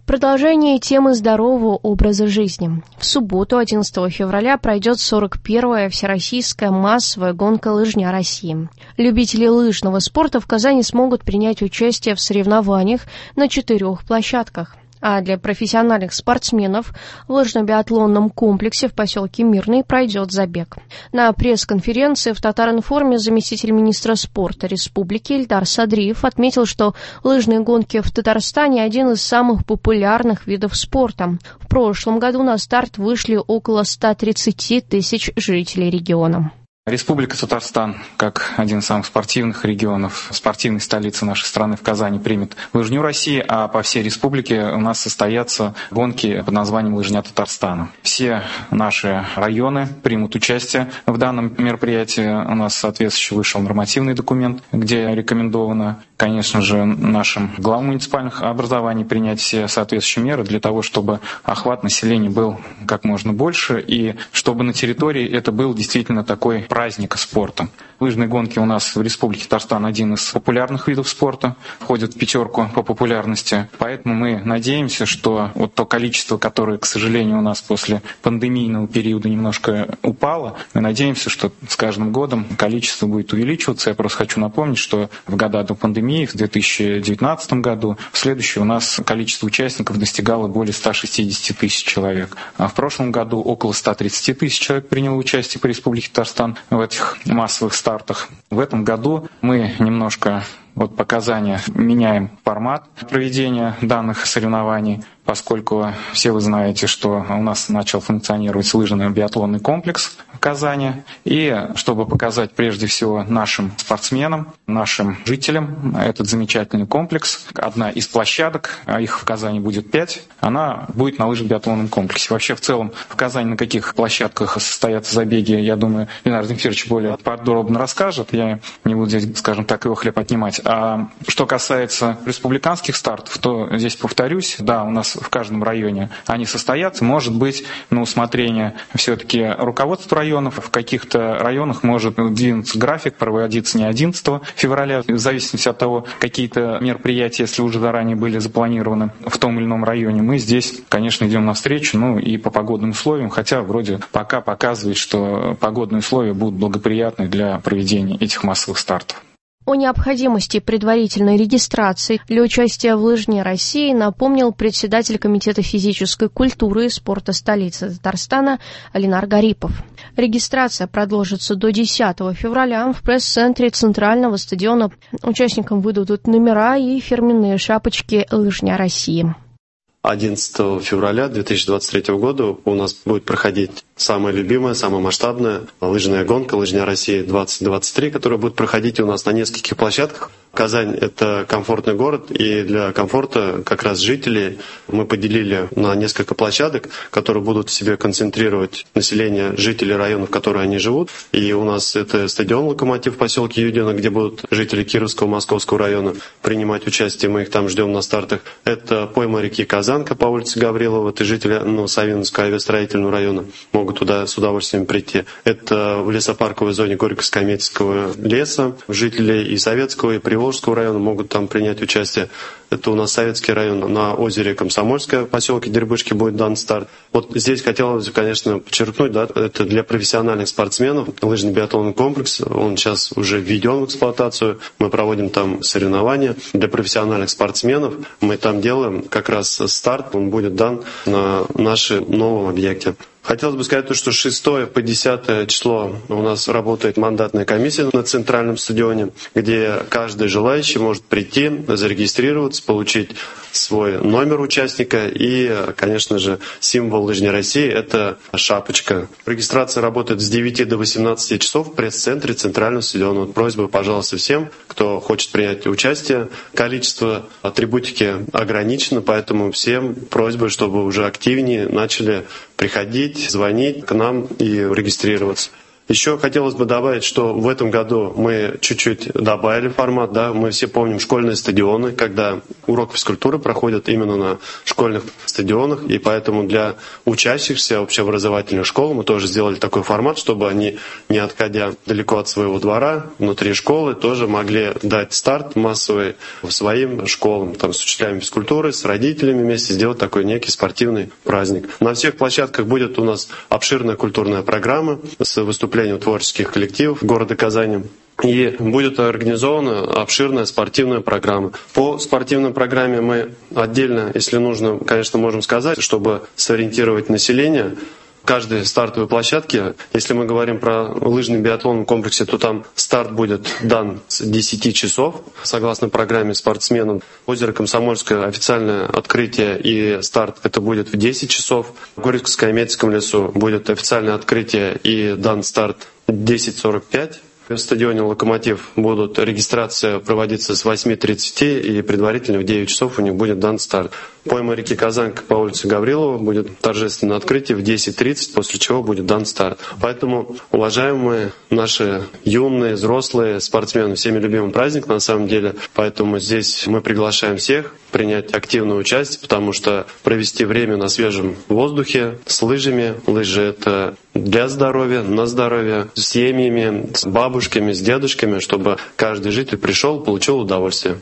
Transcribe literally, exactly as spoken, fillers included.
Продолжение темы здорового образа жизни. В субботу, одиннадцатого февраля, пройдет сорок первая всероссийская массовая гонка «Лыжня России». Любители лыжного спорта в Казани смогут принять участие в соревнованиях на четырех площадках. А для профессиональных спортсменов в лыжно-биатлонном комплексе в поселке Мирный пройдет забег. На пресс-конференции в Татар-информе заместитель министра спорта республики Ильдар Садриев отметил, что лыжные гонки в Татарстане один из самых популярных видов спорта. В прошлом году на старт вышли около ста тридцати тысяч жителей региона. Республика Татарстан, как один из самых спортивных регионов, спортивной столицы нашей страны в Казани, примет Лыжню России, а по всей республике у нас состоятся гонки под названием «Лыжня Татарстана». Все наши районы примут участие в данном мероприятии. У нас соответствующий вышел нормативный документ, где рекомендовано, конечно же, нашим главам муниципальных образований принять все соответствующие меры для того, чтобы охват населения был как можно больше и чтобы на территории это был действительно такой праздника спорта. Лыжные гонки у нас в Республике Татарстан один из популярных видов спорта, входит в пятерку по популярности. Поэтому мы надеемся, что вот то количество, которое, к сожалению, у нас после пандемийного периода немножко упало, мы надеемся, что с каждым годом количество будет увеличиваться. Я просто хочу напомнить, что в года до пандемии, в две тысячи девятнадцатом году, в следующем у нас количество участников достигало более ста шестидесяти тысяч человек. А в прошлом году около ста тридцати тысяч человек приняло участие по Республике Татарстан в этих массовых стартах. В этом году мы немножко вот по Казани меняем формат проведения данных соревнований, поскольку все вы знаете, что у нас начал функционировать лыжный биатлонный комплекс в Казани. И чтобы показать прежде всего нашим спортсменам, нашим жителям этот замечательный комплекс, одна из площадок, а их в Казани будет пять, она будет на лыжно-биатлонном комплексе. Вообще в целом в Казани на каких площадках состоятся забеги, я думаю, Ленардо Земфирович более подробно расскажет. Я не буду здесь, скажем так, его хлеб отнимать. А что касается республиканских стартов, то здесь повторюсь, да, у нас в каждом районе они состоятся. Может быть, на усмотрение все-таки руководства районов. В каких-то районах может двинуться график, проводиться не одиннадцатого февраля, в зависимости от того, какие-то мероприятия, если уже заранее были запланированы в том или ином районе. Мы здесь, конечно, идем навстречу, ну и по погодным условиям, хотя вроде пока показывает, что погодные условия будут благоприятны для проведения этих массовых стартов. О необходимости предварительной регистрации для участия в «Лыжне России» напомнил председатель Комитета физической культуры и спорта столицы Татарстана Алинар Гарипов. Регистрация продолжится до десятого февраля в пресс-центре Центрального стадиона. Участникам выдадут номера и фирменные шапочки «Лыжня России». одиннадцатого февраля две тысячи двадцать третьего года у нас будет проходить самая любимая, самая масштабная лыжная гонка «Лыжня России двадцать двадцать три», которая будет проходить у нас на нескольких площадках. Казань — это комфортный город, и для комфорта как раз жителей мы поделили на несколько площадок, которые будут в себе концентрировать население жителей районов, в которых они живут. И у нас это стадион «Локомотив» в поселке Юдино, где будут жители Кировского, Московского района принимать участие, мы их там ждем на стартах. Это пойма реки Казанка по улице Гаврилова, это жители Новосавинского авиастроительного района могут туда с удовольствием прийти. Это в лесопарковой зоне Горько-Скамейского леса жители и Советского, и Приволжского района могут там принять участие. Это у нас Советский район, на озере Комсомольское, в поселке Дербышки будет дан старт. Вот здесь хотелось бы, конечно, подчеркнуть, да, это для профессиональных спортсменов. Лыжный биатлонный комплекс, он сейчас уже введен в эксплуатацию. Мы проводим там соревнования. Для профессиональных спортсменов мы там делаем как раз старт, он будет дан на нашем новом объекте. Хотелось бы сказать, что с шестого по десятое число у нас работает мандатная комиссия на центральном стадионе, где каждый желающий может прийти, зарегистрироваться, получить свой номер участника и, конечно же, символ «Лыжни России» — это шапочка. Регистрация работает с девяти до восемнадцати часов в пресс-центре центрального стадиона. Вот просьба, пожалуйста, всем, кто хочет принять участие. Количество атрибутики ограничено, поэтому всем просьба, чтобы уже активнее начали приходить, звонить к нам и регистрироваться. Еще хотелось бы добавить, что в этом году мы чуть-чуть добавили формат. Да? Мы все помним школьные стадионы, когда урок физкультуры проходит именно на школьных стадионах. И поэтому для учащихся общеобразовательных школ мы тоже сделали такой формат, чтобы они, не отходя далеко от своего двора, внутри школы, тоже могли дать старт массовый своим школам, там, с учителями физкультуры, с родителями вместе сделать такой некий спортивный праздник. На всех площадках будет у нас обширная культурная программа с выступлением творческих коллективов города Казани. И будет организована обширная спортивная программа. По спортивной программе мы отдельно, если нужно, конечно, можем сказать, чтобы сориентировать население. Каждой стартовой площадке, если мы говорим про лыжный биатлон в комплексе, то там старт будет дан с десяти часов. Согласно программе спортсменов, озеро Комсомольское официальное открытие и старт это будет в десять часов. В Горьковско-Каменском лесу будет официальное открытие и дан старт в десять сорок пять. В стадионе «Локомотив» будут регистрация проводиться с восьми тридцати и предварительно в девять часов у них будет дан старт. Пойма реки Казанка по улице Гаврилова будет торжественное открытие в десять тридцать, после чего будет дан старт. Поэтому, уважаемые наши юные, взрослые спортсмены, всеми любимый праздник на самом деле. Поэтому здесь мы приглашаем всех принять активное участие, потому что провести время на свежем воздухе с лыжами. Лыжи — это для здоровья, на здоровье, с семьями, с бабушками, с дедушками, чтобы каждый житель пришел, получил удовольствие.